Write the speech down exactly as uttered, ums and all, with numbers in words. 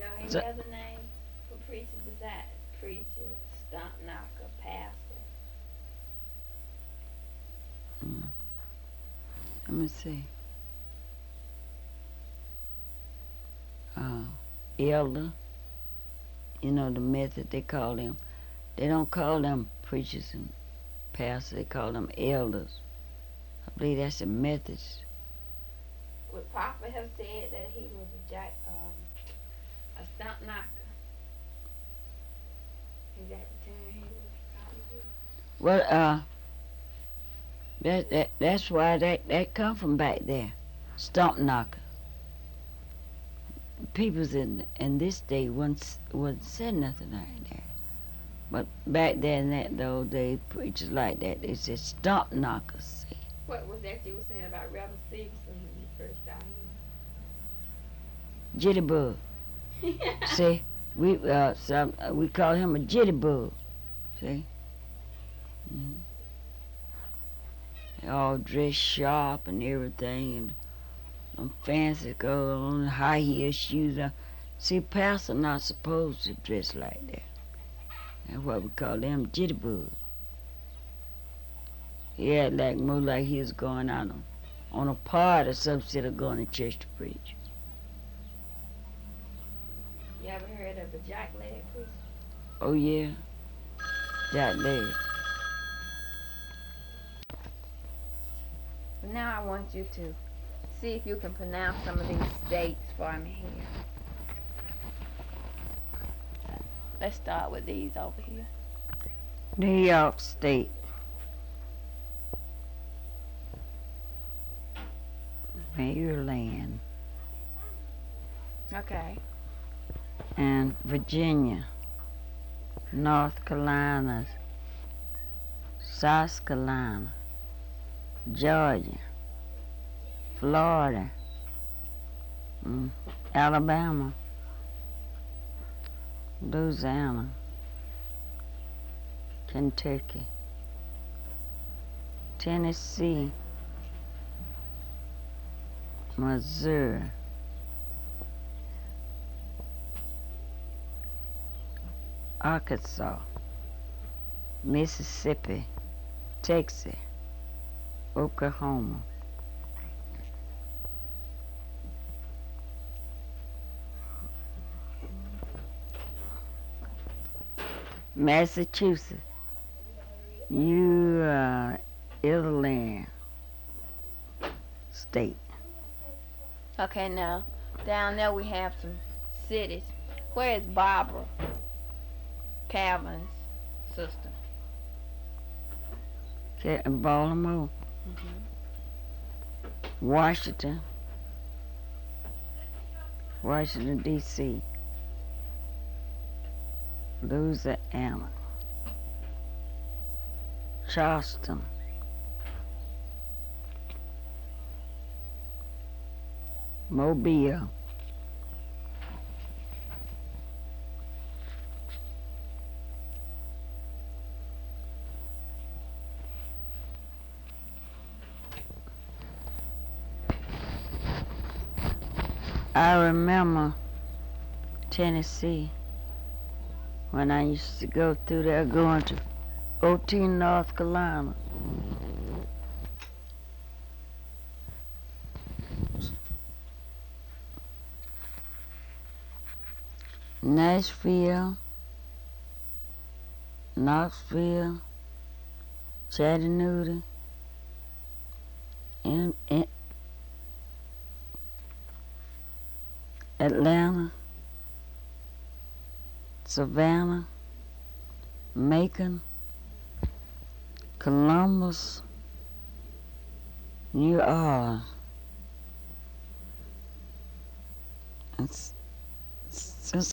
know any So, other name for preachers besides preacher, stump knocker, pastor? mm, let me see. Uh, elder, you know the method they call them. They don't call them preachers and pastors. They call them elders. I believe that's the methods. Would Papa have said that he was a jack, um, a stump knocker? Is that the term he was probably using? Well, uh, that, that that's why that that come from back there, stump knocker. People's in in this day wouldn't wouldn't say nothing like that. But back there in that the old day, preachers like that, they said stump knockers. See. What was that you were saying about Reverend Stevenson when you first saw Jitterbug. him? See, we uh some uh, we call him a jitterbug. See. Mm-hmm. They all dressed sharp and everything, and them fancy girls on high heel shoes. Uh, see, pastors not supposed to dress like that. That's what we call them jitterbugs. He act like more like he was going out on, on a party or something instead of going to church to preach. You ever heard of a jack leg preacher? Oh yeah, that leg. Well, now I want you to see if you can pronounce some of these states for me here. Let's start with these over here. New York State, Maryland, Okay. and Virginia, North Carolina, South Carolina, Georgia, Florida, mm, Alabama, Louisiana, Kentucky, Tennessee, Missouri, Arkansas, Mississippi, Texas, Oklahoma, Massachusetts, you uh, Italy state. Okay, now down there we have some cities. Where is Barbara, Calvin's sister? Okay, Baltimore, Mm-hmm. Washington, Washington D C, Louisiana, Charleston, Mobile, I remember Tennessee when I used to go through there going to O T, North Carolina. Nashville, Knoxville, Chattanooga, and, and Atlanta, Savannah, Macon, Columbus, New Orleans, and